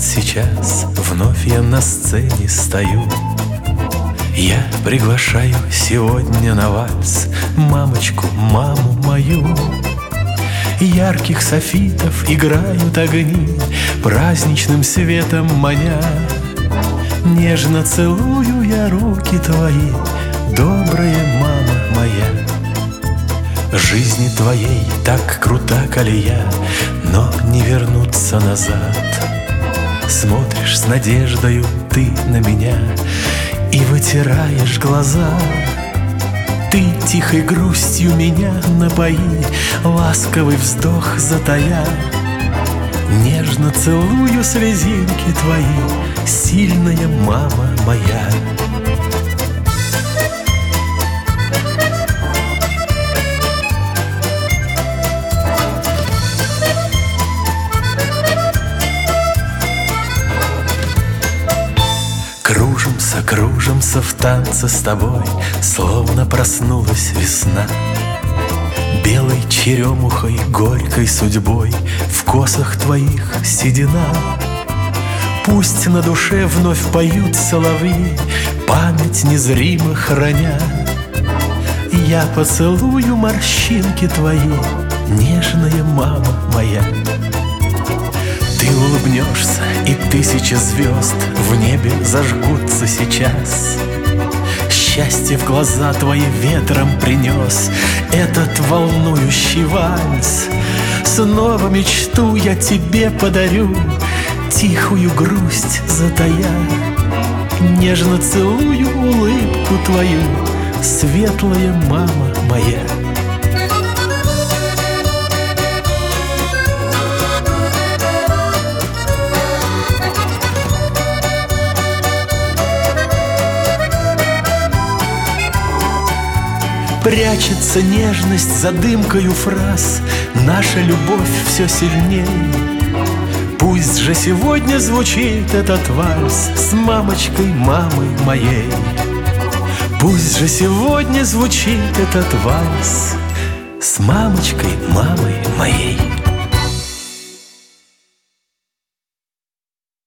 сейчас вновь я на сцене стою. Я приглашаю сегодня на вальс мамочку, маму мою. Ярких софитов играют огни, праздничным светом маня. Нежно целую я руки твои, добрая мама моя. Жизни твоей так крута колея, но не вернуться назад. Смотришь с надеждою ты на меня и вытираешь глаза. Ты тихой грустью меня напои, ласковый вздох затая. Нежно целую слезинки твои, сильная мама моя. Кружимся, кружимся в танце с тобой, словно проснулась весна. Белой черемухой, горькой судьбой в косах твоих седина. Пусть на душе вновь поют соловьи, память незримо храня. Я поцелую морщинки твои, нежная мама моя. Ты улыбнешься, и тысячи звезд в небе зажгутся сейчас. Счастье в глаза твои ветром принес этот волнующий вальс. Снова мечту я тебе подарю, тихую грусть затая. Нежно целую улыбку твою, светлая мама моя. Прячется нежность за дымкою фраз, наша любовь все сильней. Пусть же сегодня звучит этот вальс с мамочкой, мамой моей. Пусть же сегодня звучит этот вальс с мамочкой, мамой моей.